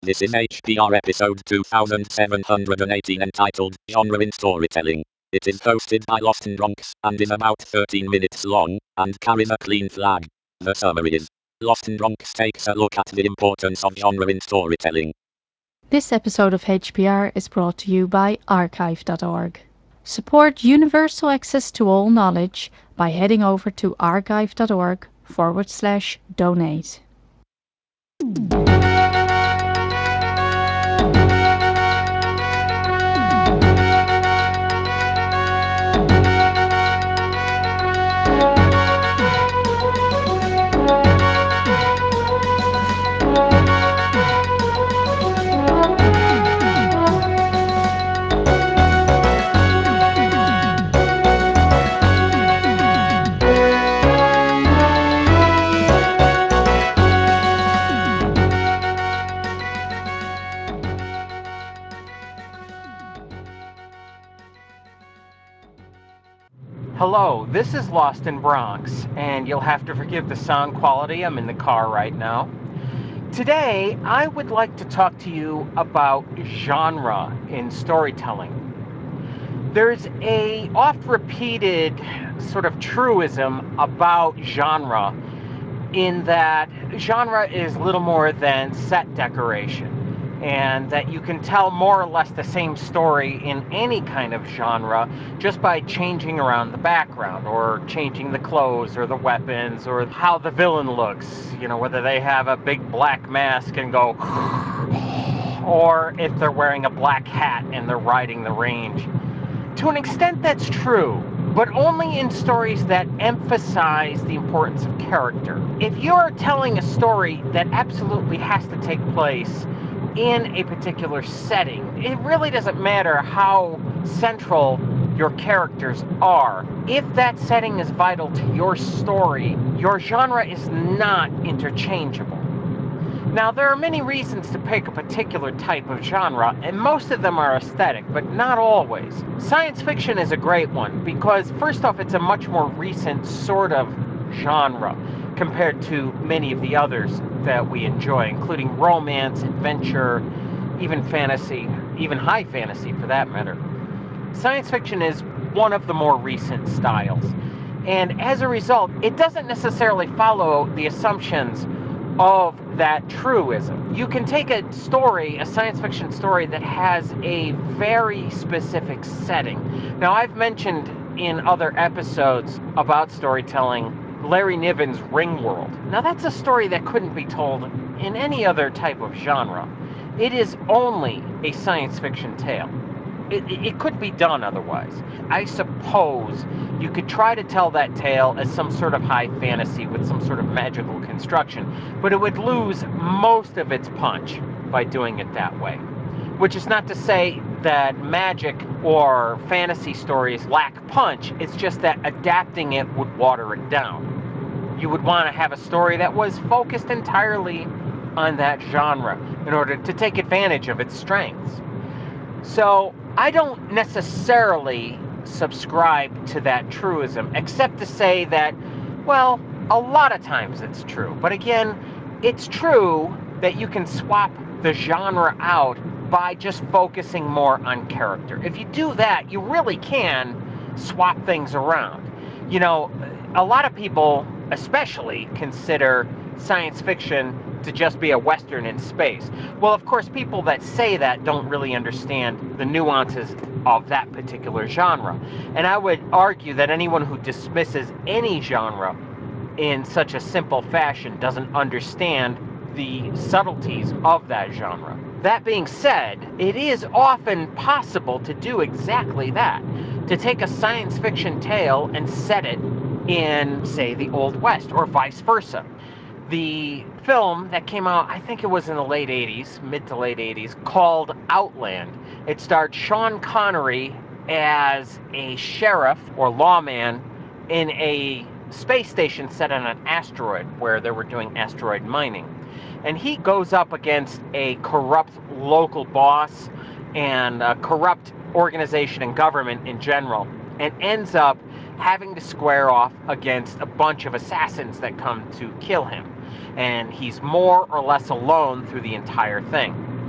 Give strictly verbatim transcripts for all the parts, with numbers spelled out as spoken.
This is H P R episode two thousand seven hundred eighteen entitled Genre in Storytelling. It is hosted by Lost and Bronx and is about thirteen minutes long and carries a clean flag. The summary is: Lost and Bronx takes a look at the importance of genre in storytelling. This episode of H P R is brought to you by archive dot org. Support universal access to all knowledge by heading over to archive dot org forward slash donate. Hello, this is Lost in Bronx, and you'll have to forgive the sound quality. I'm in the car right now. Today, I would like to talk to you about genre in storytelling. There's a oft-repeated sort of truism about genre in that genre is little more than set decoration, and that you can tell more or less the same story in any kind of genre just by changing around the background or changing the clothes or the weapons or how the villain looks, you know, whether they have a big black mask and go or if they're wearing a black hat and they're riding the range. To an extent, that's true, but only in stories that emphasize the importance of character. If you're telling a story that absolutely has to take place in a particular setting, it really doesn't matter how central your characters are. If that setting is vital to your story, your genre is not interchangeable. Now, there are many reasons to pick a particular type of genre, and most of them are aesthetic, but not always. Science fiction is a great one because, first off, it's a much more recent sort of genre compared to many of the others that we enjoy, including romance, adventure, even fantasy, even high fantasy for that matter. Science fiction is one of the more recent styles, and as a result, it doesn't necessarily follow the assumptions of that truism. You can take a story, a science fiction story that has a very specific setting. Now, I've mentioned in other episodes about storytelling Larry Niven's Ringworld. Now, that's a story that couldn't be told in any other type of genre. It is only a science fiction tale. It, it could be done otherwise. I suppose you could try to tell that tale as some sort of high fantasy with some sort of magical construction, but it would lose most of its punch by doing it that way. Which is not to say that magic or fantasy stories lack punch, it's just that adapting it would water it down. You would want to have a story that was focused entirely on that genre in order to take advantage of its strengths. So, I don't necessarily subscribe to that truism, except to say that, well, a lot of times it's true. But again, it's true that you can swap the genre out by just focusing more on character. If you do that, you really can swap things around. You know, a lot of people, especially, consider science fiction to just be a Western in space. Well, of course, people that say that don't really understand the nuances of that particular genre. And I would argue that anyone who dismisses any genre in such a simple fashion doesn't understand the subtleties of that genre. That being said, it is often possible to do exactly that. To take a science fiction tale and set it in, say, the Old West, or vice versa. The film that came out, I think it was in the late eighties, mid to late eighties, called Outland. It starred Sean Connery as a sheriff or lawman in a space station set on an asteroid where they were doing asteroid mining. And he goes up against a corrupt local boss and a corrupt organization and government in general, and ends up having to square off against a bunch of assassins that come to kill him. And he's more or less alone through the entire thing.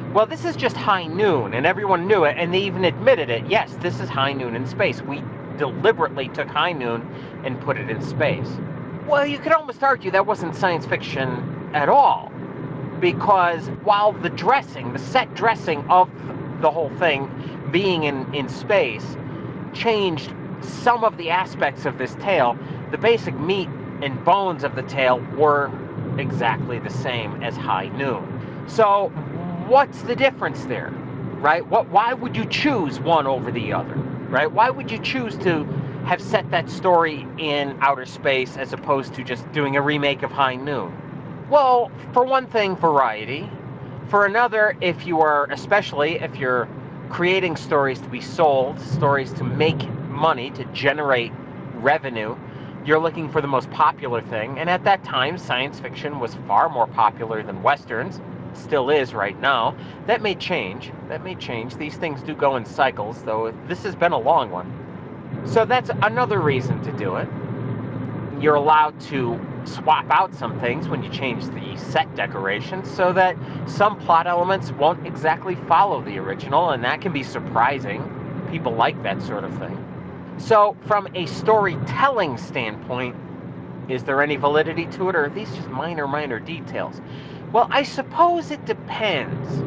Well, this is just high noon, and everyone knew it, and they even admitted it. Yes, this is high noon in space. We deliberately took high noon and put it in space. Well, you could almost argue that wasn't science fiction at all, because while the dressing, the set dressing of the whole thing being in, in space changed some of the aspects of this tale, the basic meat and bones of the tale were exactly the same as high noon. So what's the difference there, right? What, why would you choose one over the other, right? Why would you choose to have set that story in outer space as opposed to just doing a remake of High Noon? Well, for one thing, variety. For another, if you are, especially if you're creating stories to be sold, stories to make money, to generate revenue, you're looking for the most popular thing. And at that time, science fiction was far more popular than Westerns. Still is right now. That may change. That may change. These things do go in cycles, though this has been a long one. So that's another reason to do it. You're allowed to swap out some things when you change the set decorations so that some plot elements won't exactly follow the original, and that can be surprising. People like that sort of thing. So from a storytelling standpoint, is there any validity to it, or are these just minor, minor details? Well, I suppose it depends.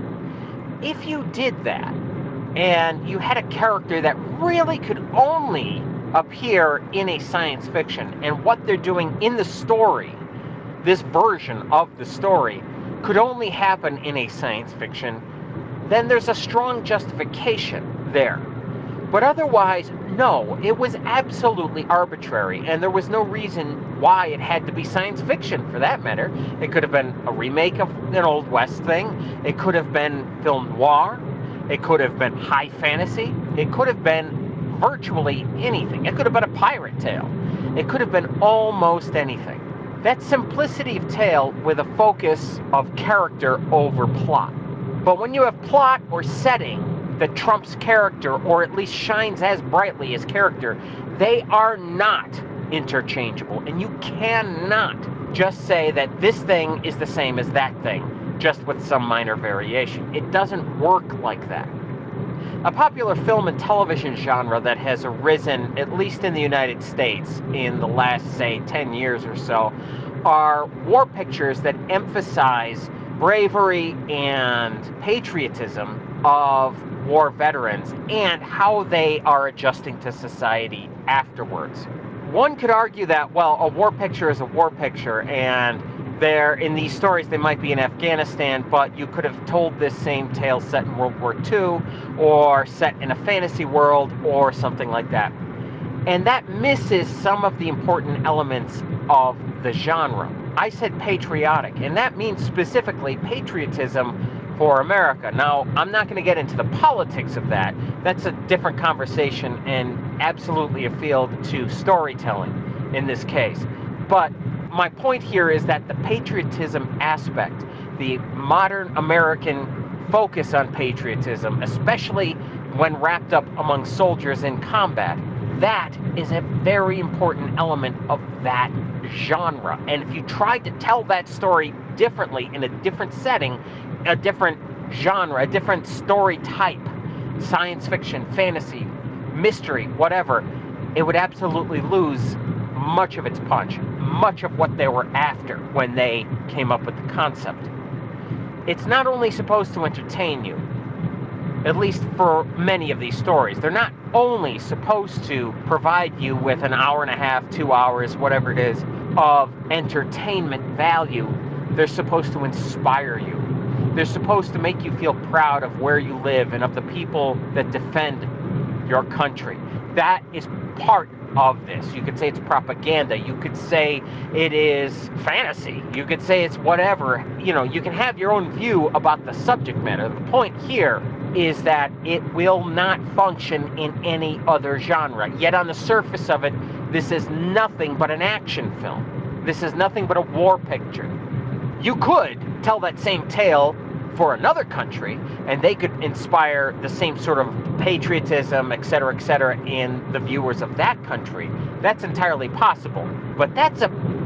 If you did that, and you had a character that really could only appear in a science fiction, and what they're doing in the story, this version of the story, could only happen in a science fiction, then there's a strong justification there. But otherwise, no, it was absolutely arbitrary, and there was no reason why it had to be science fiction, for that matter. It could have been a remake of an Old West thing. It could have been film noir. It could have been high fantasy. It could have been virtually anything. It could have been a pirate tale. It could have been almost anything. That simplicity of tale with a focus of character over plot. But when you have plot or setting that trumps character, or at least shines as brightly as character, they are not interchangeable. And you cannot just say that this thing is the same as that thing, just with some minor variation. It doesn't work like that. A popular film and television genre that has arisen, at least in the United States, in the last, say, ten years or so, are war pictures that emphasize bravery and patriotism of war veterans and how they are adjusting to society afterwards. One could argue that, well, a war picture is a war picture, and they're in these stories, they might be in Afghanistan, but you could have told this same tale set in World War Two, or set in a fantasy world, or something like that. And that misses some of the important elements of the genre. I said patriotic, and that means specifically patriotism for America. Now, I'm not going to get into the politics of that. That's a different conversation and absolutely a field to storytelling in this case. But my point here is that the patriotism aspect, the modern American focus on patriotism, especially when wrapped up among soldiers in combat, that is a very important element of that genre. And if you tried to tell that story differently in a different setting, a different genre, a different story type, science fiction, fantasy, mystery, whatever, it would absolutely lose much of its punch, much of what they were after when they came up with the concept. It's not only supposed to entertain you, at least for many of these stories. They're not only supposed to provide you with an hour and a half, two hours, whatever it is, of entertainment value. They're supposed to inspire you. They're supposed to make you feel proud of where you live and of the people that defend your country. That is part of this. You could say it's propaganda. You could say it is fantasy. You could say it's whatever. You know, you can have your own view about the subject matter. The point here is that it will not function in any other genre. Yet on the surface of it, this is nothing but an action film. This is nothing but a war picture. You could tell that same tale for another country, and they could inspire the same sort of patriotism, et cetera, et cetera, in the viewers of that country. That's entirely possible. But that's a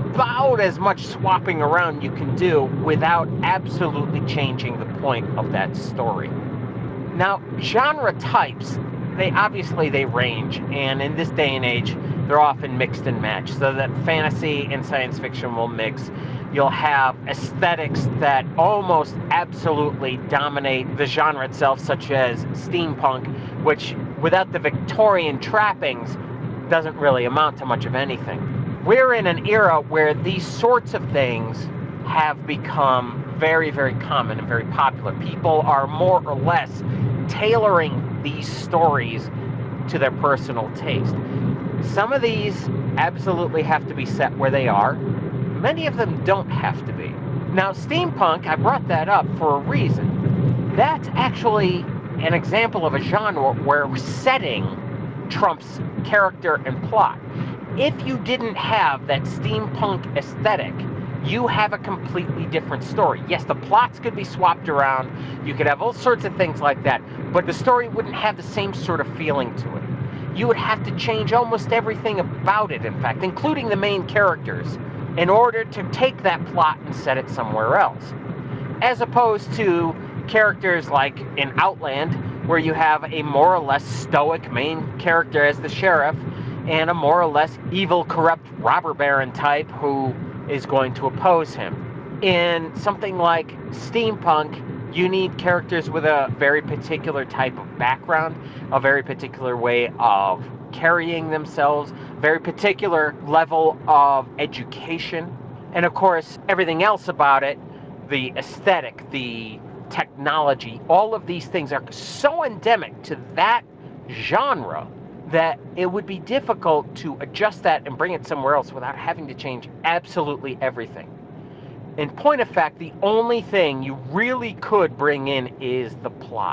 about as much swapping around you can do without absolutely changing the point of that story. Now, genre types, they obviously they range, and in this day and age, they're often mixed and matched, so that fantasy and science fiction will mix. You'll have aesthetics that almost absolutely dominate the genre itself, such as steampunk, which, without the Victorian trappings, doesn't really amount to much of anything. We're in an era where these sorts of things have become very, very common and very popular. People are more or less tailoring these stories to their personal taste. Some of these absolutely have to be set where they are. Many of them don't have to be. Now, steampunk, I brought that up for a reason. That's actually an example of a genre where setting trumps character and plot. If you didn't have that steampunk aesthetic, you have a completely different story. Yes, the plots could be swapped around, you could have all sorts of things like that, but the story wouldn't have the same sort of feeling to it. You would have to change almost everything about it, in fact, including the main characters, in order to take that plot and set it somewhere else. As opposed to characters like in Outland, where you have a more or less stoic main character as the sheriff, and a more or less evil, corrupt robber baron type who is going to oppose him. In something like steampunk, you need characters with a very particular type of background, a very particular way of carrying themselves, very particular level of education, and of course, everything else about it, the aesthetic, the technology, all of these things are so endemic to that genre that it would be difficult to adjust that and bring it somewhere else without having to change absolutely everything. In point of fact, the only thing you really could bring in is the plot.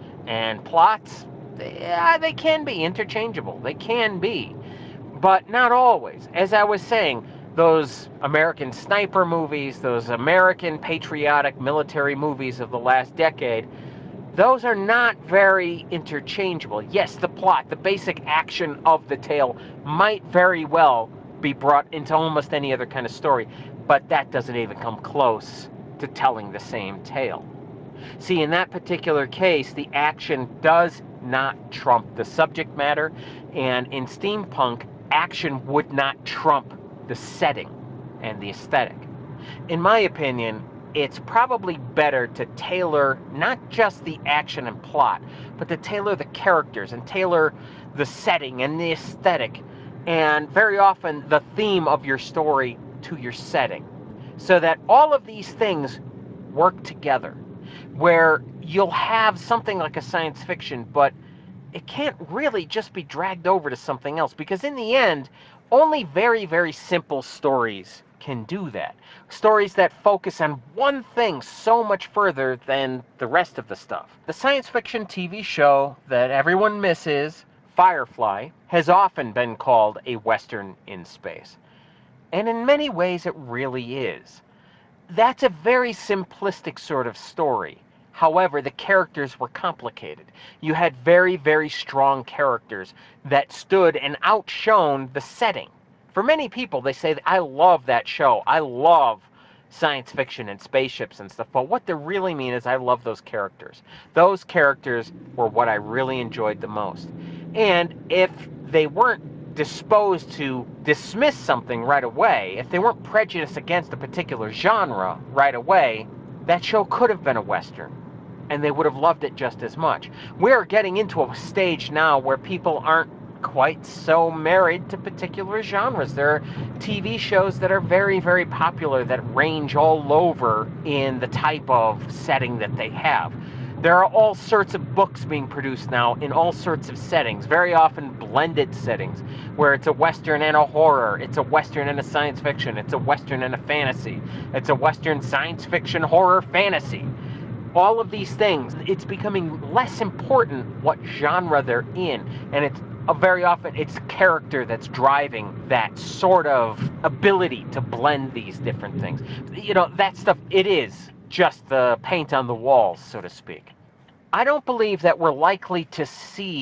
And plots, yeah, they can be interchangeable. They can be. But not always. As I was saying, those American sniper movies, those American patriotic military movies of the last decade, those are not very interchangeable. Yes, the plot, the basic action of the tale might very well be brought into almost any other kind of story, but that doesn't even come close to telling the same tale. See, in that particular case, the action does not trump the subject matter, and in steampunk, action would not trump the setting and the aesthetic. In my opinion, it's probably better to tailor not just the action and plot, but to tailor the characters and tailor the setting and the aesthetic, and very often the theme of your story to your setting, so that all of these things work together, where you'll have something like a science fiction, but it can't really just be dragged over to something else, because in the end, only very, very simple stories can do that. Stories that focus on one thing so much further than the rest of the stuff. The science fiction T V show that everyone misses, Firefly, has often been called a Western in space. And in many ways it really is. That's a very simplistic sort of story. However, the characters were complicated. You had very, very strong characters that stood and outshone the setting. For many people, they say, I love that show. I love science fiction and spaceships and stuff. But what they really mean is I love those characters. Those characters were what I really enjoyed the most. And if they weren't disposed to dismiss something right away, if they weren't prejudiced against a particular genre right away, that show could have been a Western, and they would have loved it just as much. We're getting into a stage now where people aren't quite so married to particular genres. There are T V shows that are very, very popular that range all over in the type of setting that they have. There are all sorts of books being produced now in all sorts of settings, very often blended settings, where it's a Western and a horror, it's a Western and a science fiction, it's a Western and a fantasy, it's a Western science fiction horror fantasy. All of these things, it's becoming less important what genre they're in, and it's uh, very often it's character that's driving that sort of ability to blend these different things. You know, that stuff, it is just the paint on the walls, so to speak. I don't believe that we're likely to see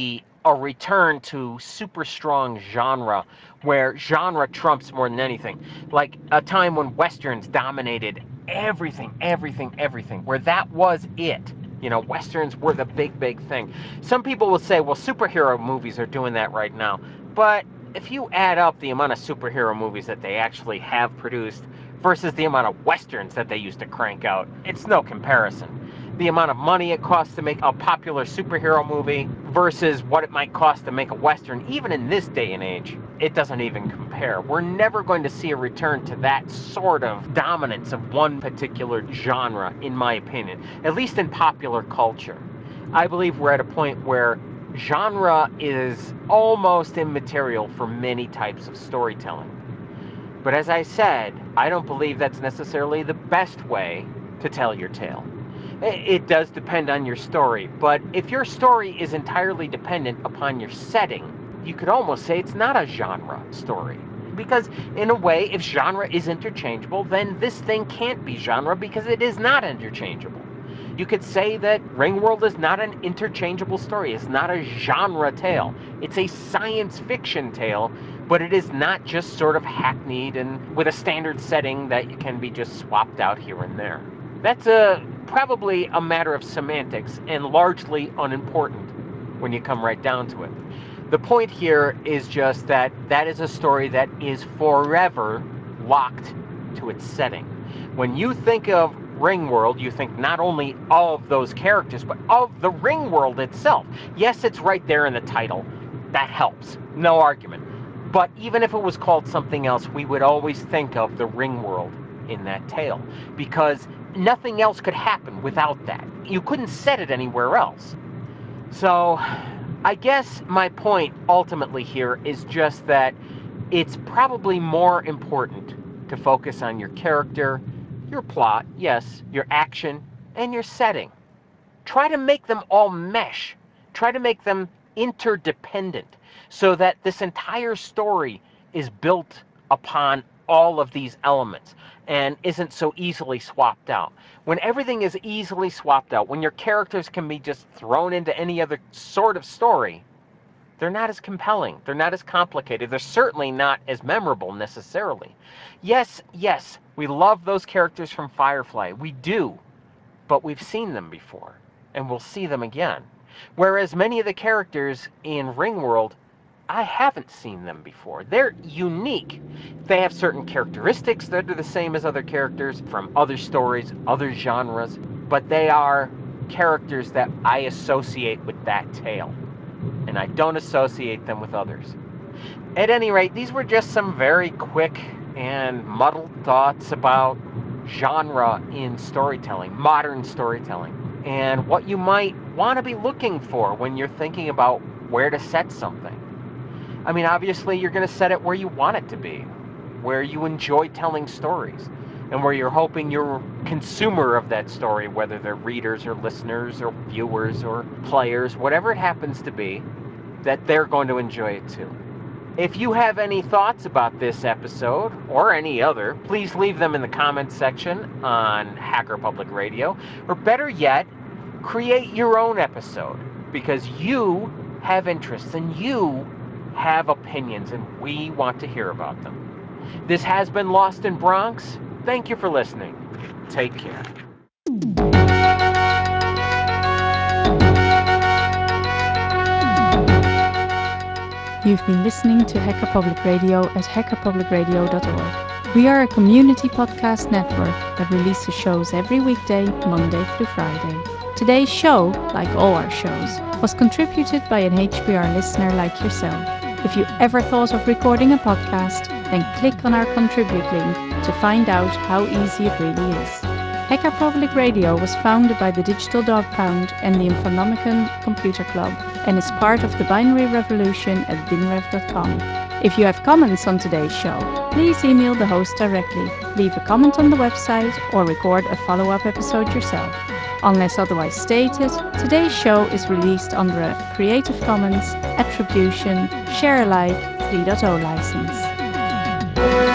a return to super strong genre, where genre trumps more than anything. Like a time when Westerns dominated everything, everything, everything, where that was it. You know, Westerns were the big, big thing. Some people will say, well, superhero movies are doing that right now. But if you add up the amount of superhero movies that they actually have produced versus the amount of Westerns that they used to crank out, it's no comparison. The amount of money it costs to make a popular superhero movie versus what it might cost to make a Western, even in this day and age, it doesn't even compare. We're never going to see a return to that sort of dominance of one particular genre, in my opinion, at least in popular culture. I believe we're at a point where genre is almost immaterial for many types of storytelling. But as I said, I don't believe that's necessarily the best way to tell your tale. It does depend on your story, but if your story is entirely dependent upon your setting, you could almost say it's not a genre story. Because in a way, if genre is interchangeable, then this thing can't be genre because it is not interchangeable. You could say that Ringworld is not an interchangeable story. It's not a genre tale. It's a science fiction tale, but it is not just sort of hackneyed and with a standard setting that can be just swapped out here and there. That's a probably a matter of semantics and largely unimportant when you come right down to it. The point here is just that that is a story that is forever locked to its setting. When you think of Ringworld, you think not only of those characters, but of the Ringworld itself. Yes, it's right there in the title. That helps. No argument. But even if it was called something else, we would always think of the Ringworld in that tale, because nothing else could happen without that. You couldn't set it anywhere else. So I guess my point ultimately here is just that it's probably more important to focus on your character, your plot, yes, your action, and your setting. Try to make them all mesh. Try to make them interdependent so that this entire story is built upon all of these elements and isn't so easily swapped out. When everything is easily swapped out, when your characters can be just thrown into any other sort of story, they're not as compelling. They're not as complicated. They're certainly not as memorable necessarily. Yes, yes, we love those characters from Firefly. We do, but we've seen them before, and we'll see them again. Whereas many of the characters in Ringworld, I haven't seen them before. They're unique. They have certain characteristics that are the same as other characters from other stories, other genres, but they are characters that I associate with that tale, and I don't associate them with others. At any rate, these were just some very quick and muddled thoughts about genre in storytelling, modern storytelling, and what you might want to be looking for when you're thinking about where to set something. I mean, obviously, you're going to set it where you want it to be, where you enjoy telling stories, and where you're hoping your consumer of that story, whether they're readers or listeners or viewers or players, whatever it happens to be, that they're going to enjoy it too. If you have any thoughts about this episode or any other, please leave them in the comments section on Hacker Public Radio, or better yet, create your own episode, because you have interests and you have opinions, and we want to hear about them. This has been Lost in Bronx. Thank you for listening. Take care. You've been listening to Hacker Public Radio at hacker public radio dot org. We are a community podcast network that releases shows every weekday, Monday through Friday. Today's show, like all our shows, was contributed by an H P R listener like yourself. If you ever thought of recording a podcast, then click on our contribute link to find out how easy it really is. Hacker Public Radio was founded by the Digital Dog Pound and the Infonomicon Computer Club, and is part of the Binary Revolution at binrev dot com. If you have comments on today's show, please email the host directly, leave a comment on the website, or record a follow-up episode yourself. Unless otherwise stated, today's show is released under a Creative Commons Attribution Share Alike three point oh license.